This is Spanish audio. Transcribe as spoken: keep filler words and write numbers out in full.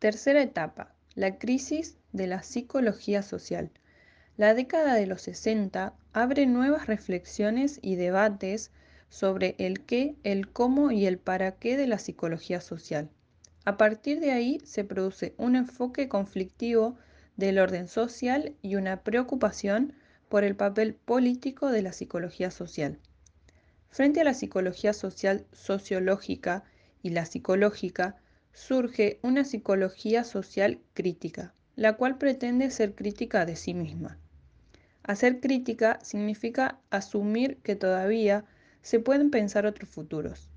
Tercera etapa, la crisis de la psicología social. La década de los sesenta abre nuevas reflexiones y debates sobre el qué, el cómo y el para qué de la psicología social. A partir de ahí se produce un enfoque conflictivo del orden social y una preocupación por el papel político de la psicología social. Frente a la psicología social sociológica y la psicológica, surge una psicología social crítica, la cual pretende ser crítica de sí misma. Hacer crítica significa asumir que todavía se pueden pensar otros futuros,